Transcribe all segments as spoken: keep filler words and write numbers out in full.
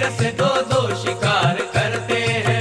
तीर से दो दो शिकार करते हैं।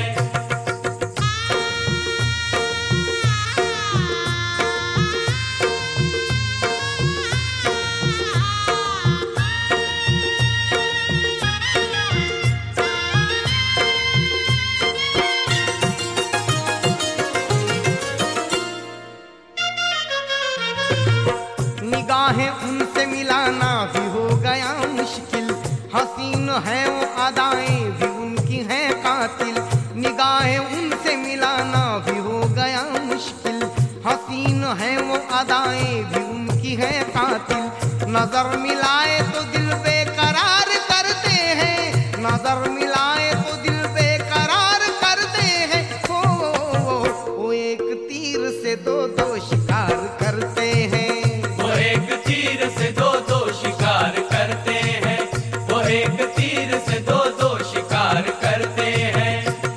निगाहें उनसे मिलाना भी हो गया मुश्किल, हसीन है वो अदाएं भी उनकी हैं कातिल। निगाहें उनसे मिलाना भी हो गया मुश्किल, हसीन है वो अदाएं भी उनकी हैं कातिल। नजर मिलाए तो दिल बेकरार करते हैं, नजर मिलाए तो दिल बेकरार करते हैं। ओ, ओ, ओ, ओ एक तीर से दो दो शिकार करते हैं। वो एक तीर से दो दो शिकार करते हैं। वो एक तीर से दो दो शिकार करते हैं।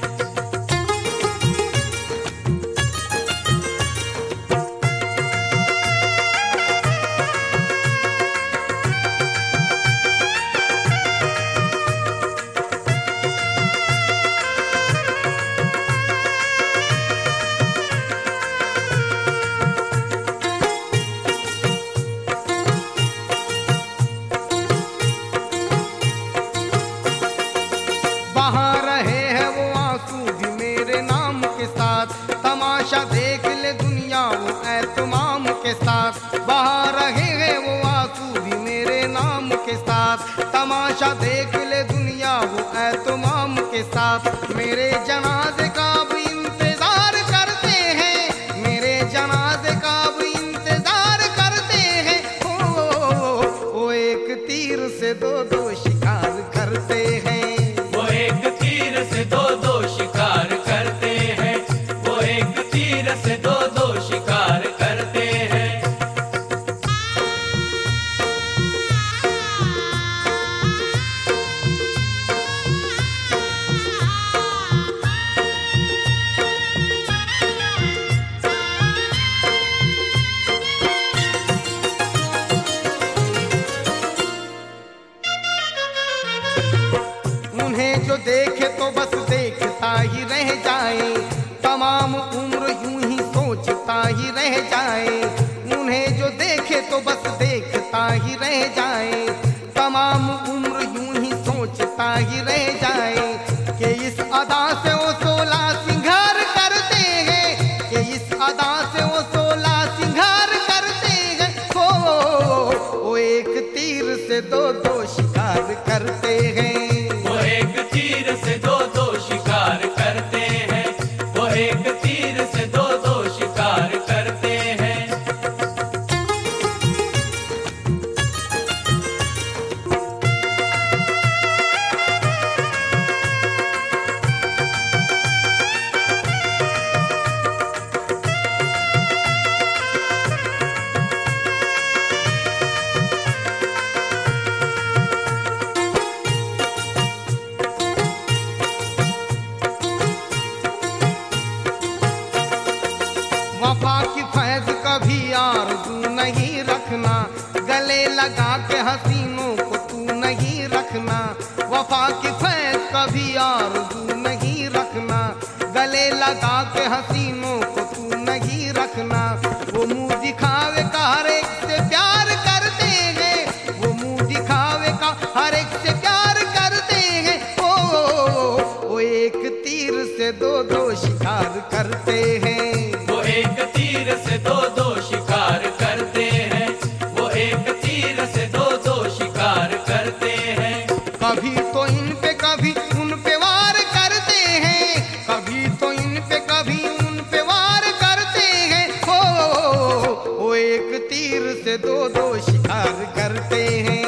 बहा रहे हैं वो आंसू भी मेरे नाम के साथ, तमाशा देख ले दुनिया वो एतमाम के साथ। बहा रहे हैं वो आंसू भी मेरे नाम के साथ, तमाशा देख ले दुनिया वो एतमाम के साथ। मेरे जनाजे का भी इंतजार करते हैं, मेरे जनाजे का भी इंतजार करते हैं। ओ, ओ, ओ, ओ एक तीर से दो दो शिकार करते हैं। वो एक तीर से दो दो शिकार करते हैं। वो एक तीर से दो दो शिकार करते हैं। उन्हें जो देखे तो बस देखता ही रह जाए, तमाम उम्र यूं ही सोचता ही रह जाए। उन्हें जो देखे तो बस देखता ही रह जाए, तमाम उम्र यूं ही सोचता ही रह जाए। कि इस अदा से वो सोलह सिंगार करते हैं, कि इस अदा से वो सोलह सिंगार करते हैं। ओ, ओ, ओ एक तीर से दो दो शिकार करते हैं। वो एक तीर से दो दो शिकार करते हैं। वो एक तीर से दो दो शिकार करते हैं। वफा की फैज कभी आरज़ू नहीं रखना, गले लगा के हसीनों को तू नहीं रखना। वफा की फैज कभी आरज़ू नहीं रखना, गले लगा के हसीनों को तू नहीं रखना। वो मुंह दिखावे का हर एक से प्यार करते हैं, वो मुंह दिखावे का हर एक से प्यार करते हैं। ओ, ओ, ओ एक तीर से दो दो शिकार करते हैं। वो एक तीर से दो दो शिकार करते हैं। वो एक तीर से दो दो शिकार करते हैं। कभी तो इन पे कभी उन पे वार करते हैं, कभी तो इन पे कभी उन पे वार करते हैं। ओ, ओ, ओ एक तीर से दो दो शिकार करते हैं।